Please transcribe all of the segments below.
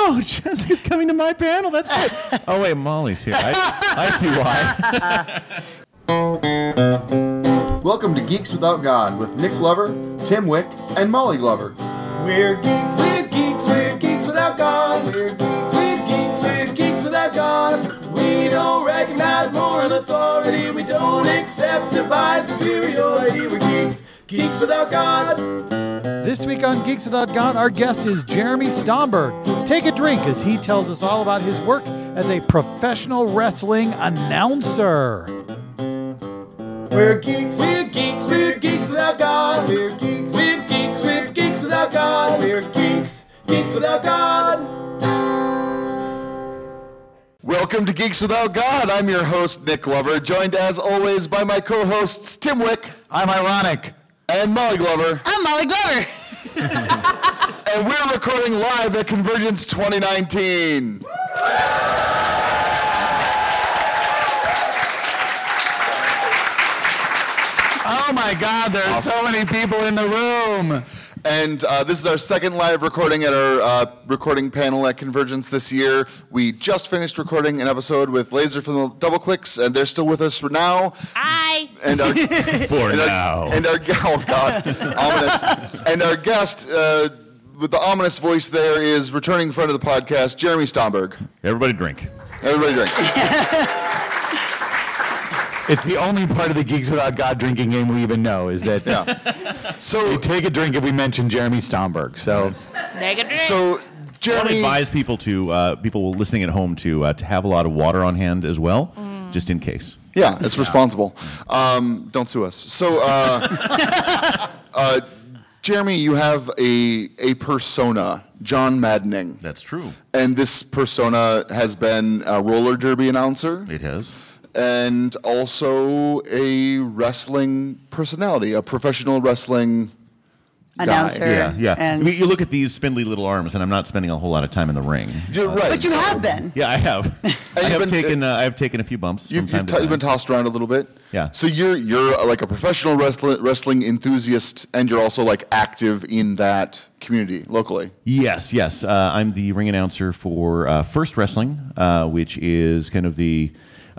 Oh, Jessica's coming to my panel. That's good. Oh, wait, Molly's here. I see why. Welcome to Geeks Without God with Nick Glover, Tim Wick, and Molly Glover. We're geeks, we're geeks, we're geeks without God. We're geeks, we're geeks, we're geeks without God. We don't recognize moral authority. We don't accept divine superiority. We're geeks, geeks without God. This week on Geeks Without God, our guest is Jeremy Stomberg. Take a drink as he tells us all about his work as a professional wrestling announcer. We're geeks, we're geeks, we're geeks without God. We're geeks, we're geeks, we're geeks without God. We're geeks, geeks without God. Welcome to Geeks Without God. I'm your host, Nick Glover, joined as always by my co-hosts, Tim Wick. I'm ironic. And Molly Glover. I'm Molly Glover. And we're recording live at Convergence 2019. Oh my God, there are so many people in the room. And this is our second live recording at our recording panel at Convergence this year. We just finished recording an episode with Laser from the Double Clicks, and they're still with us for now. Hi. And our now. Oh God, ominous. And our guest with the ominous voice there is returning in front of the podcast, Jeremy Stomberg. Everybody drink. Everybody drink. It's the only part of the Geeks Without God drinking game we even know is that So we take a drink if we mention Jeremy Stomberg. So Negative. So I want to Jeremy, advise people people listening at home to have a lot of water on hand as well, just in case. yeah, it's responsible. Don't sue us. So Jeremy, you have a persona, John Maddening, That's true. and this persona has been a roller derby announcer. It has. And also a wrestling personality, a professional wrestling Announcer. guy. Yeah. And I mean, you look at these spindly little arms, and I'm not spending a whole lot of time in the ring. You're right. But you have been. Yeah, I have. I been- have taken a few bumps. From You've time to time. been tossed around a little bit. Yeah. So you're like a professional wrestling enthusiast, and you're also like active in that community locally. Yes. I'm the ring announcer for First Wrestling, which is kind of the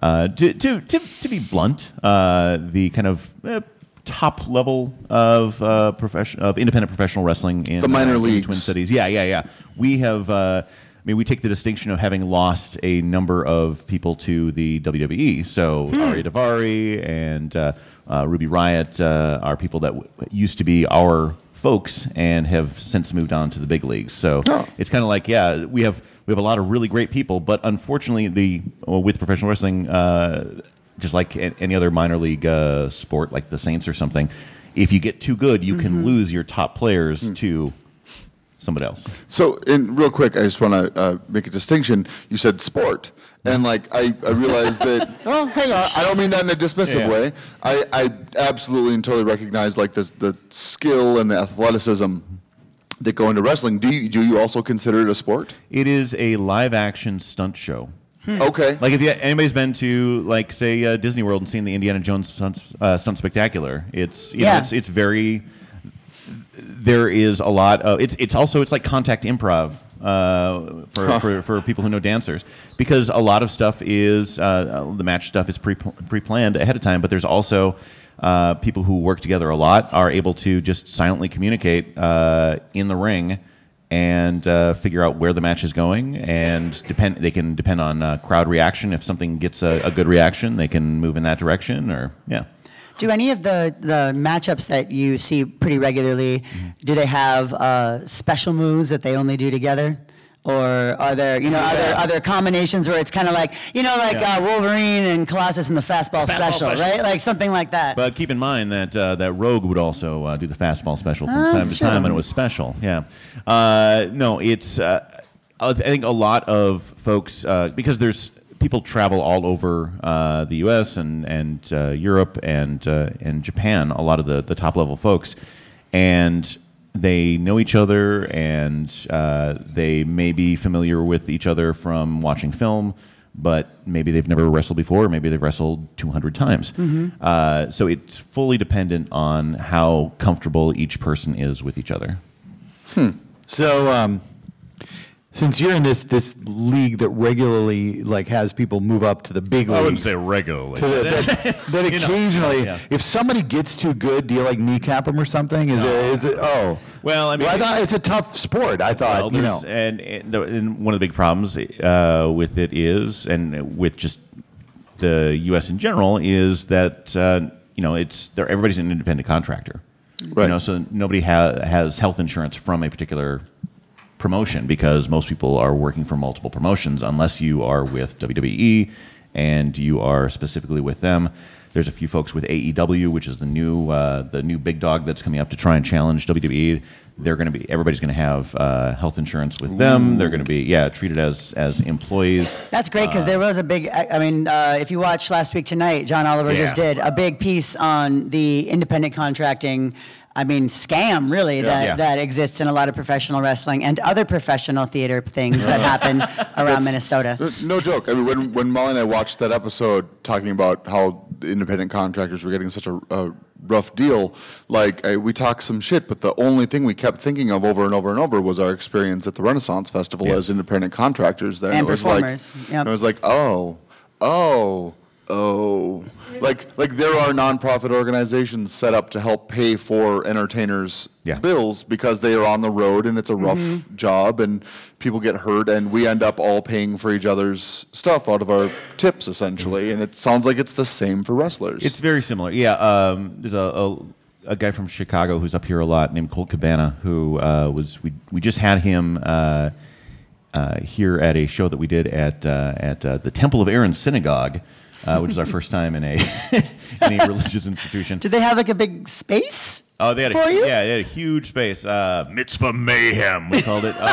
to be blunt, the kind of top level of independent professional wrestling in The minor in the leagues. Twin Cities. Yeah. We have. We take the distinction of having lost a number of people to the WWE. So Ari Daivari and Ruby Riott are people that used to be our folks and have since moved on to the big leagues. So it's kind of like, we have a lot of really great people, but unfortunately, with professional wrestling, just like any other minor league sport, like the Saints or something, if you get too good, you can lose your top players to somebody else. So, real quick, I just want to make a distinction. You said sport, and like I realized that. Oh, hang on, I don't mean that in a dismissive way. I absolutely and totally recognize like the skill and the athleticism that go into wrestling. Do you also consider it a sport? It is a live action stunt show. Okay. Like if anybody's been to like say Disney World and seen the Indiana Jones Stunt Spectacular, it's it's very. There is a lot of it's like contact improv for people who know dancers, because a lot of stuff is the match stuff is pre-planned ahead of time, but there's also people who work together a lot are able to just silently communicate in the ring and figure out where the match is going, and they can depend on crowd reaction. If something gets a good reaction, they can move in that direction, or Do any of the matchups that you see pretty regularly, do they have special moves that they only do together? Or are there, are there combinations where it's kind of like, Wolverine and Colossus in the fastball special, right? Like something like that. But keep in mind that that Rogue would also do the fastball special from time to time, and it was special. Yeah. No, it's. I think a lot of folks because there's people travel all over the U.S. and Europe and Japan. A lot of the top level folks, and they know each other, and they may be familiar with each other from watching film, but maybe they've never wrestled before, or maybe they've wrestled 200 times. So it's fully dependent on how comfortable each person is with each other. So Since you're in this league that regularly like has people move up to the big leagues. I wouldn't say regularly. That occasionally, if somebody gets too good, do you like kneecap them or something? Is it? Oh, well, I mean, I thought it's a tough sport. I thought, and one of the big problems with it is, and with just the U.S. in general, is that everybody's an independent contractor. Right. So nobody has health insurance from a particular promotion, because most people are working for multiple promotions unless you are with WWE and you are specifically with them. There's a few folks with AEW, which is the new big dog that's coming up to try and challenge WWE. Everybody's going to have health insurance with them. They're going to be treated as employees. That's great, because there was a big. If you watched last week tonight, John Oliver just did a big piece on the independent contracting. Scam, really, that exists in a lot of professional wrestling and other professional theater things that happen around Minnesota. No joke. When Molly and I watched that episode talking about how the independent contractors were getting such a rough deal, we talked some shit, but the only thing we kept thinking of over and over and over was our experience at the Renaissance Festival as independent contractors there. And it was performers. It was like, oh. Like there are nonprofit organizations set up to help pay for entertainers' bills because they are on the road and it's a rough job and people get hurt and we end up all paying for each other's stuff out of our tips essentially. And it sounds like it's the same for wrestlers. It's very similar. Yeah. There's a guy from Chicago who's up here a lot named Colt Cabana who we just had him here at a show that we did at the Temple of Aaron Synagogue. Which is our first time in a religious institution. Did they have a big space? Oh, they had for you? Yeah, they had a huge space. Mitzvah Mayhem, we called it.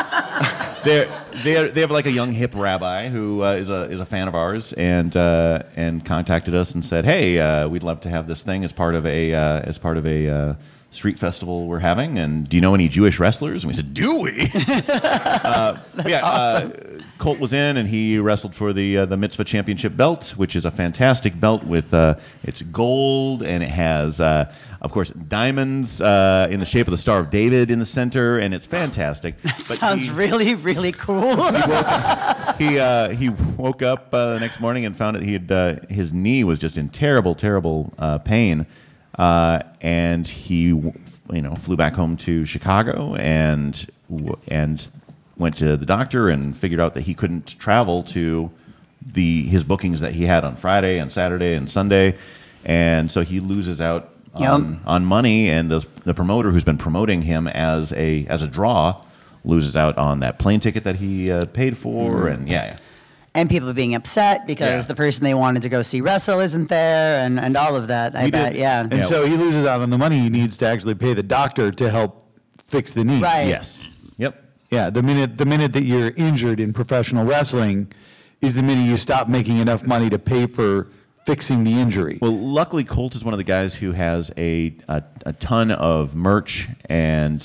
They have like a young hip rabbi who is a fan of ours and contacted us and said, "Hey, we'd love to have this thing as part of a street festival we're having, and do you know any Jewish wrestlers?" And we said, "Do we?" That's awesome. Colt was in, and he wrestled for the Mitzvah Championship belt, which is a fantastic belt with it's gold, and it has, of course, diamonds in the shape of the Star of David in the center, and it's fantastic. That sounds really, really cool. He woke up the next morning and found that his knee was just in terrible, terrible pain. And he, flew back home to Chicago and went to the doctor and figured out that he couldn't travel to his bookings that he had on Friday and Saturday and Sunday, and so he loses out on money. And the promoter who's been promoting him as a draw loses out on that plane ticket that he paid for, And people are being upset because the person they wanted to go see wrestle isn't there, and all of that. I bet. And so he loses out on the money he needs to actually pay the doctor to help fix the knee. Right. Yes. Yep. Yeah. The minute that you're injured in professional wrestling is the minute you stop making enough money to pay for fixing the injury. Well, luckily, Colt is one of the guys who has a ton of merch and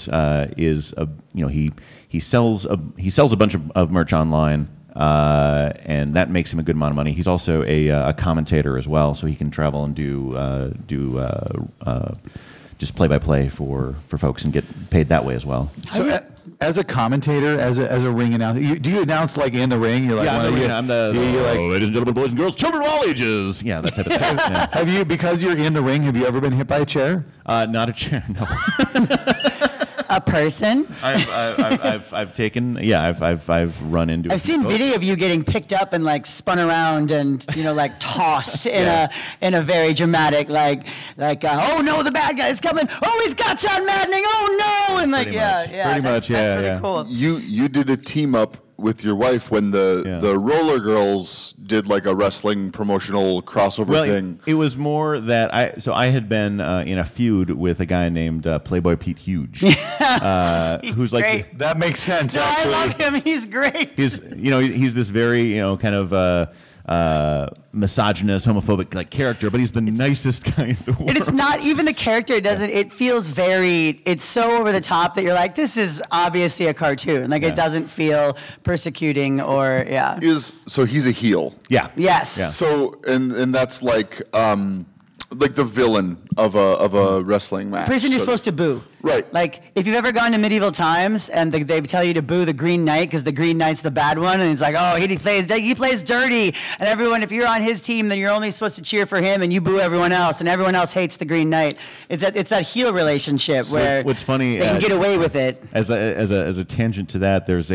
he sells a bunch of merch online. And that makes him a good amount of money. He's also a commentator as well, so he can travel and do just play-by-play for folks and get paid that way as well. So, as a commentator, as a ring announcer, do you announce like in the ring? You're like, I'm the ladies and gentlemen, boys and girls, children of all ages. Yeah, that type of thing. Yeah. Have you, because you're in the ring, have you ever been hit by a chair? Not a chair, no. A person? I've taken. Yeah, I've run into. I've seen video of you getting picked up and like spun around and tossed in a very dramatic oh no, the bad guy's coming, oh he's got John Maddening, oh no, and that's really cool. You did a team up with your wife when the Roller Girls did like a wrestling promotional crossover thing. It was more that I had been in a feud with a guy named Playboy Pete Huge, who's great. That makes sense. No, actually. I love him. He's great. He's this very kind of misogynist, homophobic character, but he's the nicest guy in the world. And it's not even the character. It feels it's so over the top that you're like, this is obviously a cartoon. It doesn't feel persecuting or So he's a heel. Yeah. Yes. Yeah. So and that's like like the villain of a wrestling match. Person you're supposed to boo. Right. Like, if you've ever gone to medieval times and they tell you to boo the Green Knight because the Green Knight's the bad one, and it's like, oh, he plays dirty, and everyone, if you're on his team, then you're only supposed to cheer for him, and you boo everyone else, and everyone else hates the Green Knight. It's that heel relationship where what's funny, they can get away with it. As a tangent to that, there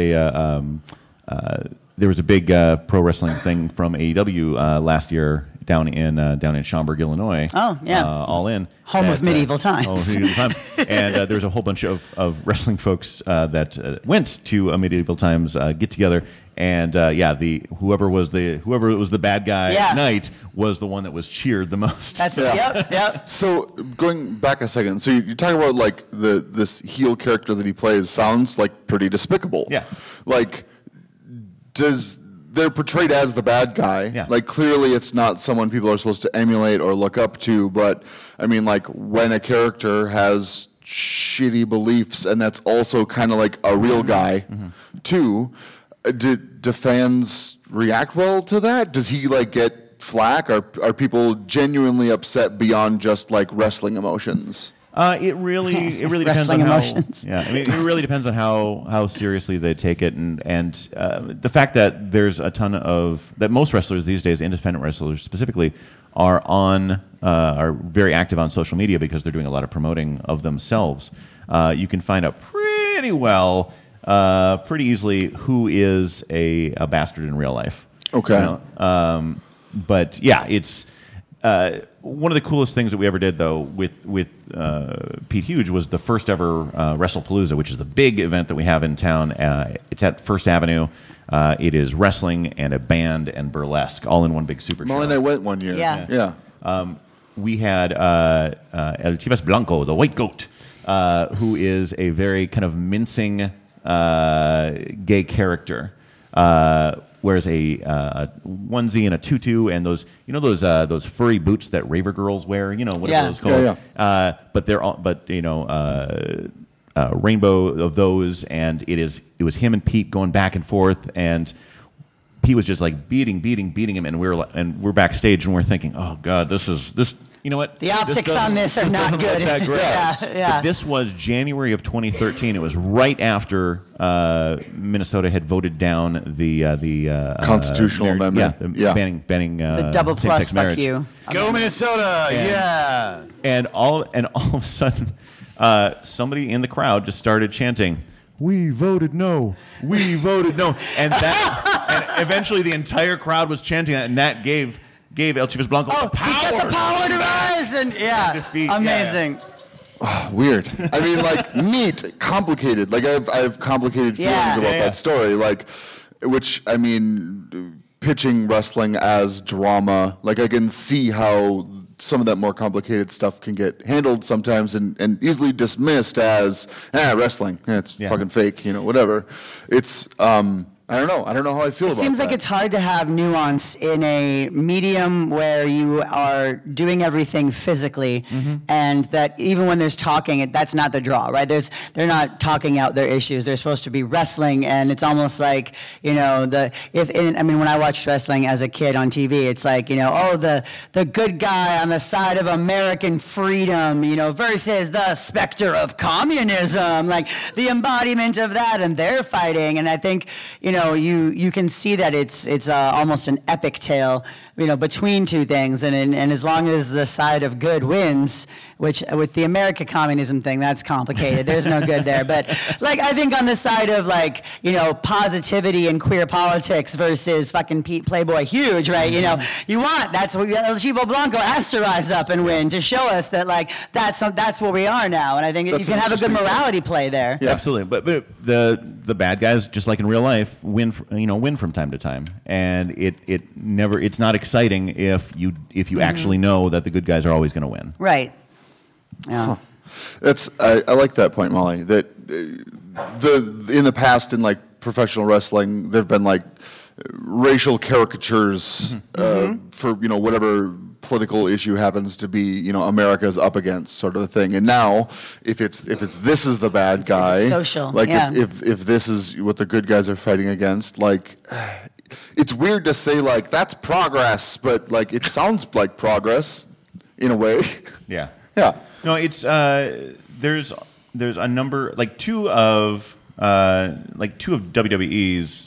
was a big pro wrestling thing from AEW last year down in Schaumburg, Illinois. Oh, yeah. All In. Home of medieval times. Home of medieval times. And there was a whole bunch of wrestling folks that went to a medieval times get together. And whoever was the bad guy night was the one that was cheered the most. That's yep. So going back a second, so you're talking about like this heel character that he plays sounds like pretty despicable. Yeah. Like, they're portrayed as the bad guy. Yeah. Like, clearly it's not someone people are supposed to emulate or look up to, but I mean, like, when a character has shitty beliefs and that's also kind of like a real guy too, do fans react well to that? Does he like get flack? Are people genuinely upset beyond just like wrestling emotions? It really depends on emotions. how. Yeah, I mean, it really depends on how seriously they take it, and the fact that there's a ton of that most wrestlers these days, independent wrestlers specifically, are very active on social media because they're doing a lot of promoting of themselves. You can find out pretty easily who is a bastard in real life. Okay. You know? But yeah, it's. One of the coolest things that we ever did, though, with Pete Huge was the first ever WrestlePalooza, which is the big event that we have in town. It's at First Avenue. It is wrestling and a band and burlesque, all in one big super show. Molly and I went one year. Yeah. We had El Chivas Blanco, the white goat, who is a very kind of mincing gay character. Wears a onesie and a tutu and those furry boots that raver girls wear, whatever those called. Yeah. But they're all, rainbow of those, and it was him and Pete going back and forth, and Pete was just like beating him, and we're backstage and we're thinking, oh God, this. You know what? The optics on this are not good. Look that great. Yeah. But this was January of 2013. It was right after Minnesota had voted down the constitutional amendment. Banning the double plus same-sex marriage. fuck you. Go Minnesota! Yeah. And all of a sudden, somebody in the crowd just started chanting, "We voted no. We voted no," and eventually the entire crowd was chanting that, and that gave El Chivas Blanco the power. He got the power to rise, and defeat, amazing. Weird. I mean, like, neat, complicated. Like, I have complicated feelings about that story. Like, which, I mean, pitching wrestling as drama, like, I can see how some of that more complicated stuff can get handled sometimes and easily dismissed as, wrestling. It's fucking fake, whatever. It's, I don't know how I feel about that. It seems like it's hard to have nuance in a medium where you are doing everything physically, and that even when there's talking, that's not the draw, right? They're not talking out their issues. They're supposed to be wrestling, and it's almost like, when I watched wrestling as a kid on TV, it's like, the good guy on the side of American freedom, versus the specter of communism, like the embodiment of that, and they're fighting, and I think, you can see that it's almost an epic tale, between two things, and as long as the side of good wins, which with the American communism thing, that's complicated. There's no good there, but I think on the side of positivity and queer politics versus fucking Pete Playboy Huge, right? That's what El Chivo Blanco has to rise up and win to show us that that's where we are now, and I think that you can have a good morality play there. Yeah. Absolutely, but the bad guys, just like in real life, win from time to time, and it's not exciting if you actually know that the good guys are always going to win. Right. Yeah. I like that point, Molly. That in the past in professional wrestling, there've been racial caricatures for whatever political issue happens to be America's up against, sort of a thing. And now if it's this is the bad guy, it's social. If this is what the good guys are fighting against, it's weird to say that's progress, but it sounds like progress in a way. Yeah. Yeah. No, it's there's a number like two of WWE's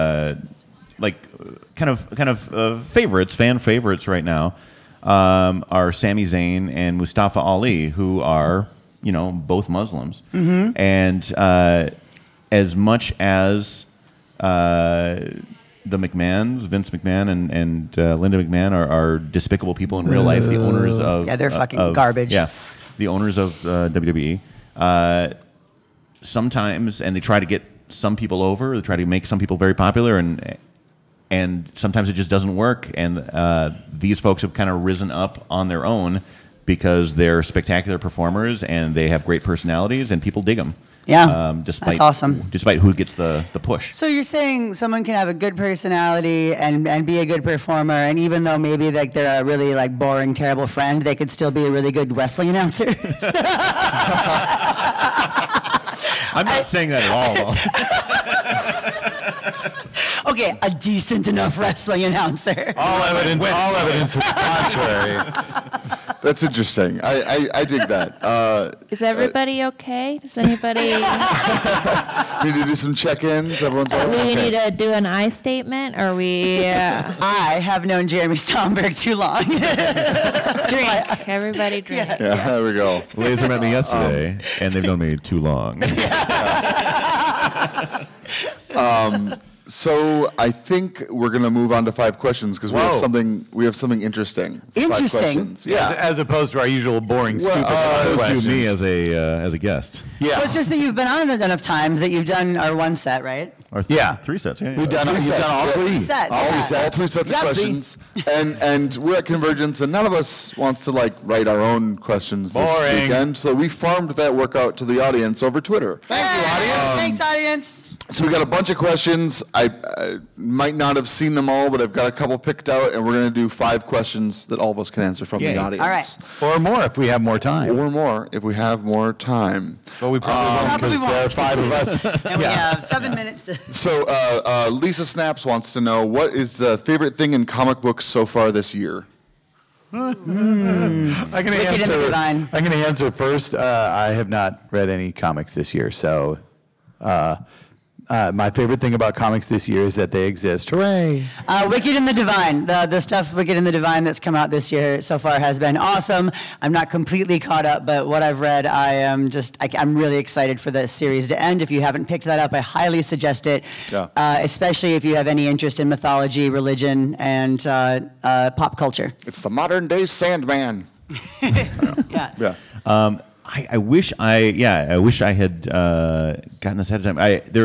kind of favorites, fan favorites right now, are Sami Zayn and Mustafa Ali, who are both Muslims, and as much as the McMahons, Vince McMahon and Linda McMahon are despicable people in real life, the owners of they're fucking garbage. Yeah, the owners of WWE. Sometimes, and they try to get some people over. They try to make some people very popular, and sometimes it just doesn't work. And these folks have kind of risen up on their own because they're spectacular performers and they have great personalities, and people dig them. Yeah, despite, that's awesome. Despite who gets the push. So you're saying someone can have a good personality and be a good performer, and even though maybe like they're a really like boring, terrible friend, they could still be a really good wrestling announcer. I'm not saying that at all, though. Okay, a decent enough wrestling announcer. All evidence is contrary. That's interesting. I dig that. Is everybody okay? Does anybody? Need to do some check-ins. Everyone's all We okay. need to do an I statement, or we I have known Jeremy Stromberg too long. drink. Everybody drink. Yeah, there we go. Laser met me yesterday, and they've known me too long. So I think we're gonna move on to 5 questions because we have Whoa. something interesting. 5 Interesting? questions. Yeah. As opposed to our usual boring, stupid Do questions. me as a guest. Yeah. Well, it's just that you've been on enough times that you've done our one set, right? Or Yeah. 3 sets. Yeah, We've done all 3. Sets, All yeah. 3 sets of Yep. questions, and we're at Convergence, and none of us wants to write our own questions this Boring. weekend. So we farmed that work out to the audience over Twitter. Thank you, audience. Thanks, audience. So we got a bunch of questions. I might not have seen them all, but I've got a couple picked out, and we're going to do 5 questions that all of us can answer from the audience. All right. Or more if we have more time. Or more if we have more time. But we probably won't because there are 5 of us. And we have 7 minutes to. So Lisa Snaps wants to know, what is the favorite thing in comic books so far this year? I'm going Wicked and the Divine. to answer first. I have not read any comics this year, so my favorite thing about comics this year is that they exist. Hooray! Wicked and the Divine. The stuff Wicked and the Divine that's come out this year so far has been awesome. I'm not completely caught up, but what I've read, I'm really excited for the series to end. If you haven't picked that up, I highly suggest it. Yeah. Especially if you have any interest in mythology, religion, and pop culture. It's the modern day Sandman. Yeah. Yeah. I wish I had gotten this ahead of time.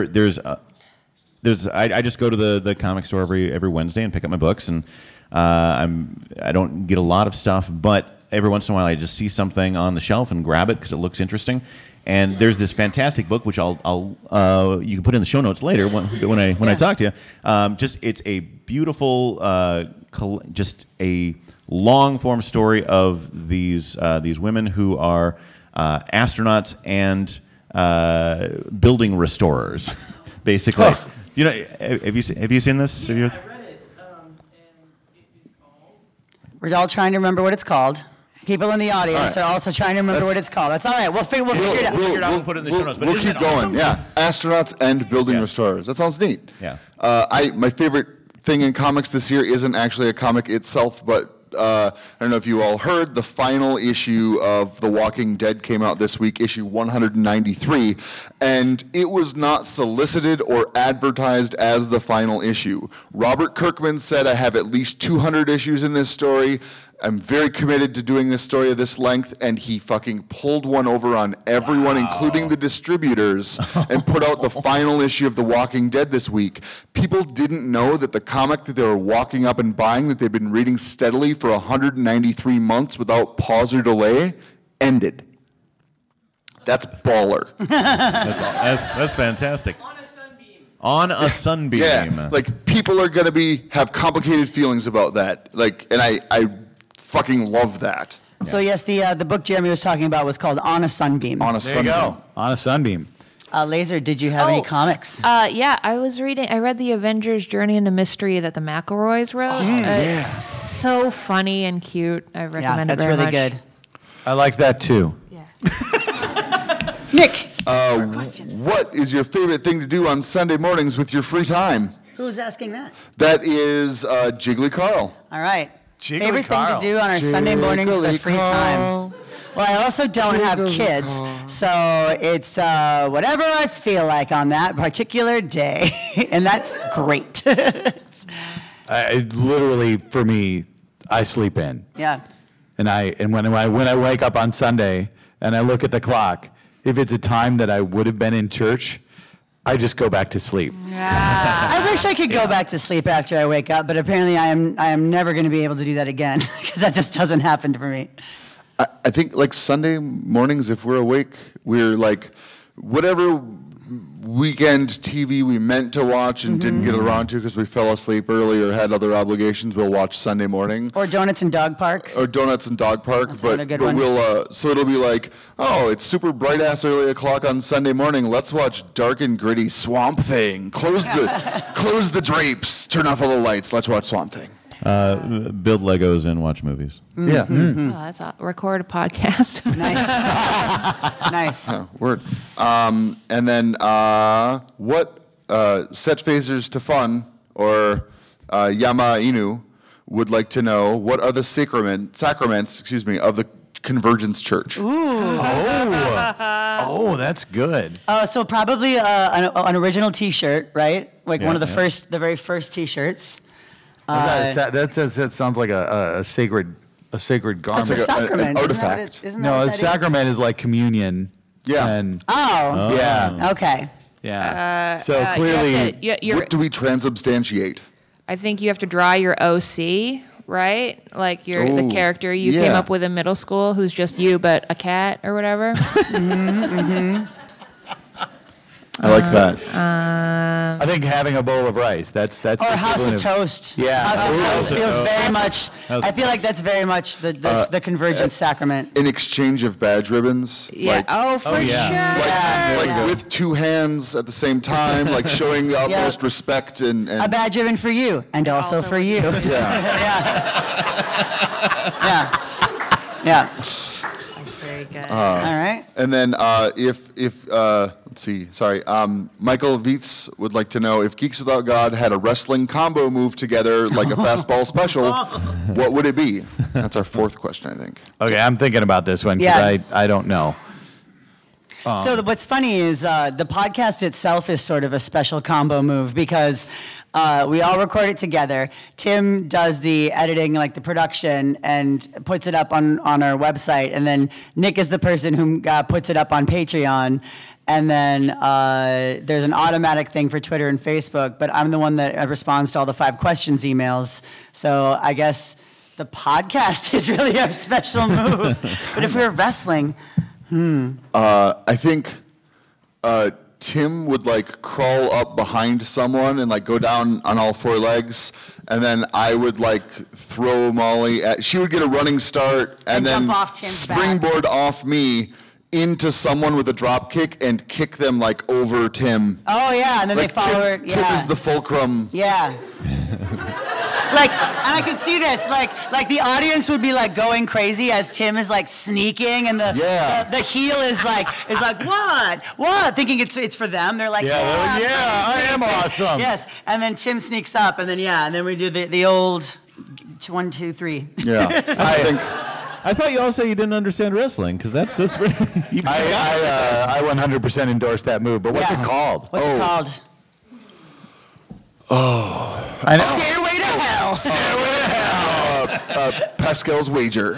I just go to the comic store every Wednesday and pick up my books, and I don't get a lot of stuff, but every once in a while I just see something on the shelf and grab it because it looks interesting. And there's this fantastic book which I'll you can put in the show notes later when I talk to you. It's a beautiful just a long form story of these women who are astronauts and building restorers, basically. Huh. Have you seen this? Have you? I read it, and it is called. We're all trying to remember what it's called. People in the audience All right. are also trying to remember what it's called. That's all right. We'll figure it out. Figure it out and put it in the show notes, but we'll isn't keep it going. awesome? Yeah, astronauts and building Yeah. restorers. That sounds neat. Yeah. My favorite thing in comics this year isn't actually a comic itself, but I don't know if you all heard, the final issue of The Walking Dead came out this week, issue 193, and it was not solicited or advertised as the final issue. Robert Kirkman said, I have at least 200 issues in this story. I'm very committed to doing this story of this length, and he fucking pulled one over on everyone, including the distributors, and put out the final issue of The Walking Dead this week. People didn't know that the comic that they were walking up and buying, that they've been reading steadily for 193 months without pause or delay, ended. That's baller. That's fantastic. On a sunbeam. Yeah, like people are gonna have complicated feelings about that. And I fucking love that. So yes, the book Jeremy was talking about was called On a Sunbeam. On a There you Sunday. go. On a sunbeam. Laser, did you have any Oh, comics? Yeah, I read the Avengers Journey into Mystery that the McElroys wrote. so funny and cute. I recommend Yeah, it that's very really much. good. I like that too. Nick, What is your favorite thing to do on Sunday mornings with your free time? who's asking that? That is Jiggly Carl. All right. Jiggly Favorite Carl. thing to do on our Sunday mornings with Jiggly free time. Carl. Well, I also don't have Jiggly kids, Carl. so it's whatever I feel like on that particular day, and that's great. I literally, for me, I sleep in. Yeah. And when I wake up on Sunday and I look at the clock, if it's a time that I would have been in church, I just go back to sleep. I wish I could go back to sleep after I wake up, but apparently I am never going to be able to do that again because that just doesn't happen for me. I think like Sunday mornings, if we're awake, we're like, whatever weekend TV we meant to watch and didn't get around to because we fell asleep early or had other obligations, we'll watch Sunday morning. Or Donuts and Dog Park. Or Donuts and Dog Park, That's but another good one. we'll so it'll be like, oh, it's super bright ass early o'clock on Sunday morning. Let's watch dark and gritty Swamp Thing. Close the drapes, turn off all the lights. Let's watch Swamp Thing. Build Legos and watch movies. Yeah, Oh, that's record a podcast. Nice. oh, word. And then what Set Phasers to Fun or Yama Inu would like to know? What are the sacraments? Of the Convergence Church? Oh, that's good. So probably an original T-shirt, right? Like one of the Yeah. very first T-shirts. That sounds like a sacred garment. It's a sacrament. an artifact. No, a sacrament is like communion. Yeah. And Oh. yeah, Okay. yeah. So you clearly, have to, you're, What do we transubstantiate? I think you have to draw your OC, right? Like the Ooh, character you came yeah. up with in middle school, who's just you but a cat or whatever. I like that. I think having a bowl of rice. That's Or the House of equivalent Toast. Yeah. House of Ooh, Toast House of feels Toast. very much. I feel like that's very much the Convergence sacrament. In exchange of badge ribbons. Yeah. Like, Oh, for yeah. sure. like with two hands at the same time, like showing the utmost respect and A badge ribbon for you, and also for you. Yeah. Yeah. That's very good. All right. And then if let's see, sorry, Michael Vieths would like to know if Geeks Without God had a wrestling combo move together like a fastball special, what would it be? That's our fourth question, I think. Okay, I'm thinking about this one because Yeah. I don't know. So what's funny is the podcast itself is sort of a special combo move because we all record it together. Tim does the editing, like the production, and puts it up on our website. And then Nick is the person who puts it up on Patreon. And then there's an automatic thing for Twitter and Facebook, but I'm the one that responds to all the 5 questions emails. So I guess the podcast is really our special move. But if we were wrestling... I think Tim would like crawl up behind someone and like go down on all 4 legs, and then I would like throw Molly at. She would get a running start and then jump off Tim's back. springboard off me into someone with a drop kick and kick them like over Tim. Oh, yeah, and then Like they follow her. Tim is the fulcrum. Yeah. Like, and I could see this, like the audience would be like going crazy as Tim is like sneaking, and the heel is like what, thinking it's for them. They're like, I am awesome. Yes, and then Tim sneaks up, and then we do the old 1, 2, 3. Yeah, I think. I thought you all said you didn't understand wrestling because that's I 100% endorse that move. But what's Yeah. it called? What's it called? I know. Stairway to Hell. Pascal's Wager.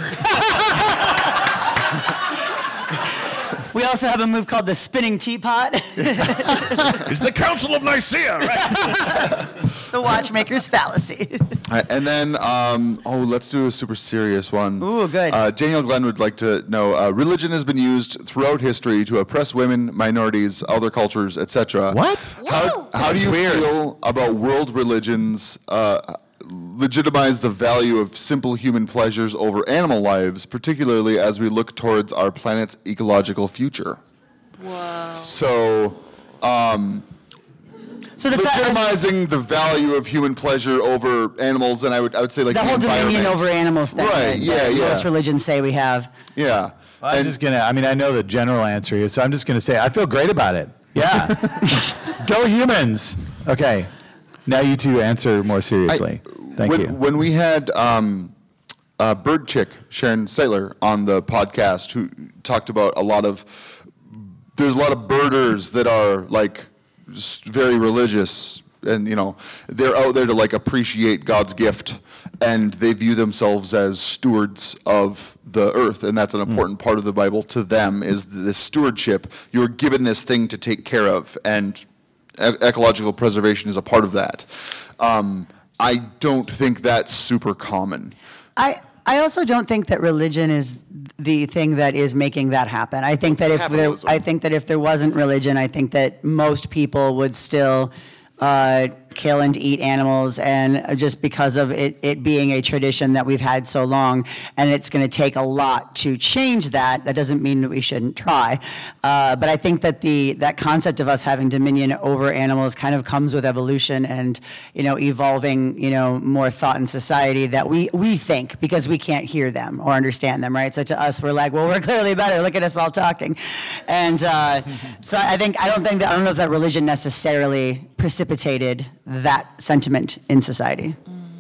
We also have a move called the Spinning Teapot, It's the Council of Nicaea, right? the Watchmaker's Fallacy. And then, let's do a super serious one. Ooh, good. Daniel Glenn would like to know, religion has been used throughout history to oppress women, minorities, other cultures, etc. What? How do you feel about world religions legitimize the value of simple human pleasures over animal lives, particularly as we look towards our planet's ecological future? Whoa. So, So the fact legitimizing the value of human pleasure over animals, and I would say like the whole dominion environment. over animals thing. Right, yeah. Most religions say we have. Yeah. Well, I'm just gonna. I mean, I know the general answer here, so I'm just gonna say I feel great about it. Yeah. Go humans. Okay. Now you two answer more seriously. Thank you. When we had Bird Chick, Sharon Saitler, on the podcast, who talked about there's a lot of birders that are like just very religious, and they're out there to like appreciate God's gift, and they view themselves as stewards of the earth, and that's an important part of the Bible to them, is this stewardship. You're given this thing to take care of, and ecological preservation is a part of that. I don't think that's super common. I also don't think that religion is the thing that is making that happen. I think that if there wasn't religion, I think that most people would still kill and eat animals, and just because of it being a tradition that we've had so long, and it's going to take a lot to change that. That doesn't mean that we shouldn't try, but I think that that concept of us having dominion over animals kind of comes with evolution and evolving more thought in society that we think, because we can't hear them or understand them, right? So to us, we're like, well, we're clearly better. Look at us all talking, and so I don't know if that religion necessarily precipitated that sentiment in society.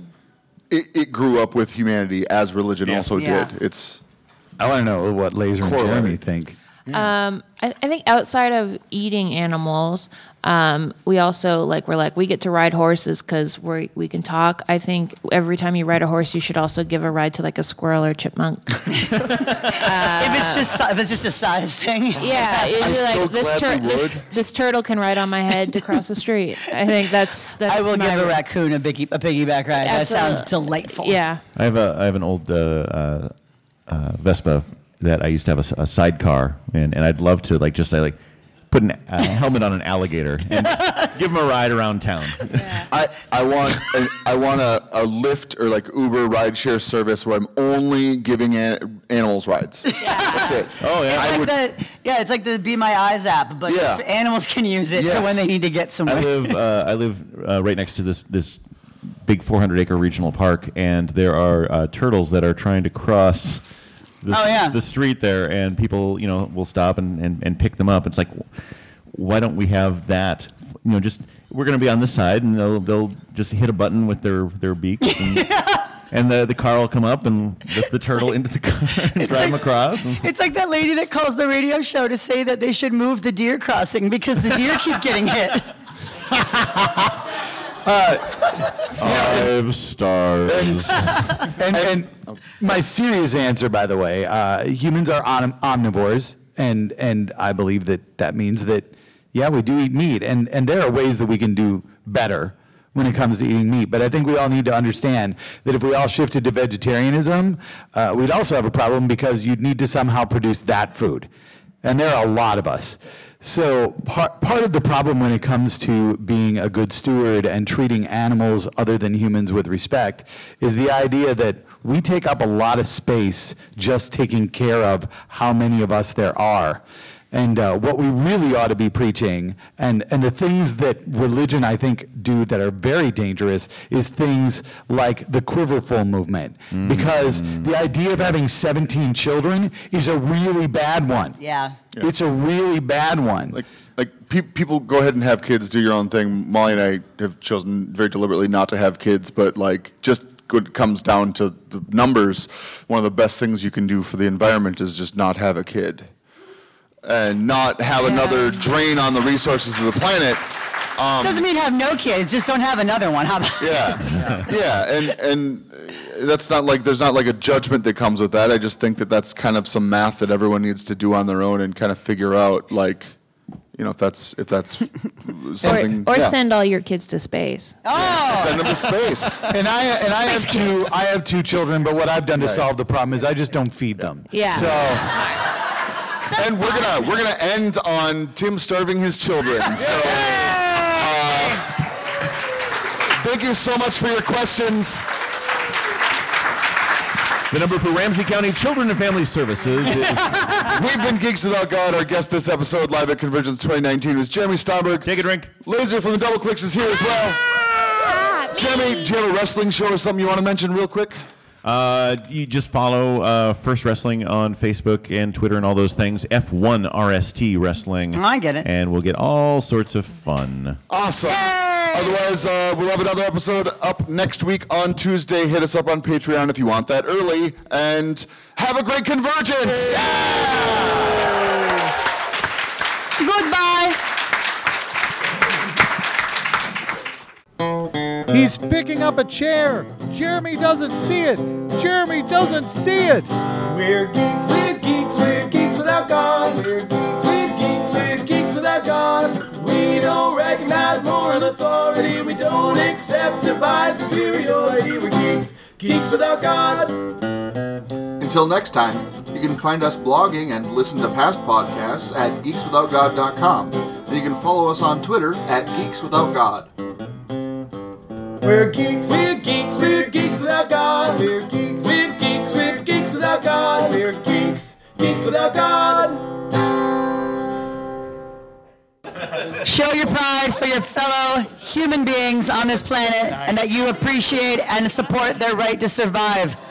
It grew up with humanity as religion also did. I want to know what Laser and Jeremy think. I think outside of eating animals, we also we get to ride horses because we can talk. I think every time you ride a horse, you should also give a ride to like a squirrel or chipmunk. If it's just a size thing. Yeah, this turtle can ride on my head to cross the street. I think that's. I will give a raccoon a piggyback ride. Absolutely. That sounds delightful. Yeah. I have an old Vespa that I used to have a sidecar, and I'd love to just say put a helmet on an alligator and just give him a ride around town. Yeah. I want a Lyft or Uber rideshare service where I'm only giving animals rides. Yeah. That's it. Oh yeah. It's like the Be My Eyes app, but animals can use it for when they need to get somewhere. I live right next to this big 400-acre regional park, and there are turtles that are trying to cross the street there, and people, will stop and pick them up. It's like, why don't we have that? Just we're going to be on this side, and they'll just hit a button with their beaks, and the car will come up and lift the turtle into the car and drive him across. It's like that lady that calls the radio show to say that they should move the deer crossing because the deer keep getting hit. 5 stars. And my serious answer, by the way, humans are omnivores, and I believe that means that, we do eat meat, and there are ways that we can do better when it comes to eating meat. But I think we all need to understand that if we all shifted to vegetarianism, we'd also have a problem because you'd need to somehow produce that food. And there are a lot of us. So part of the problem when it comes to being a good steward and treating animals other than humans with respect is the idea that we take up a lot of space just taking care of how many of us there are. And what we really ought to be preaching, and the things that religion, I think, do that are very dangerous, is things like the Quiverful movement. Because the idea of having 17 children is a really bad one. Yeah. It's a really bad one. People go ahead and have kids, do your own thing. Molly and I have chosen very deliberately not to have kids, but just when it comes down to the numbers, one of the best things you can do for the environment is just not have a kid. And not have another drain on the resources of the planet. Doesn't mean have no kids, just don't have another one. How about and that's not there's not a judgment that comes with that. I just think that that's kind of some math that everyone needs to do on their own and kind of figure out if that's something. Or send all your kids to space. Oh, send them to space. And I have two children, but what I've done to solve the problem is I just don't feed them. Yeah. So. And we're gonna end on Tim starving his children. So thank you so much for your questions. The number for Ramsey County Children and Family Services is We've been Geeks Without God. Our guest this episode, live at Convergence 2019, was Jeremy Steinberg. Take a drink. Laser from the Double Clicks is here as well. Jeremy, do you have a wrestling show or something you want to mention real quick? You just follow First Wrestling on Facebook and Twitter and all those things. F1RST Wrestling. I get it. And we'll get all sorts of fun. Awesome. Otherwise, we'll have another episode up next week on Tuesday. Hit us up on Patreon if you want that early. And have a great Convergence. Goodbye. He's picking up a chair. Jeremy doesn't see it. Jeremy doesn't see it. We're geeks, we're geeks, we're geeks without God. We're geeks, we're geeks, we're geeks without God. We don't recognize moral authority. We don't accept divine superiority. We're geeks, geeks without God. Until next time, you can find us blogging and listen to past podcasts at geekswithoutgod.com. And you can follow us on Twitter at geekswithoutgod. We're geeks, we're geeks, we're geeks without God. We're geeks, we're geeks, we're geeks without God. We're geeks, geeks without God. Show your pride for your fellow human beings on this planet and that you appreciate and support their right to survive.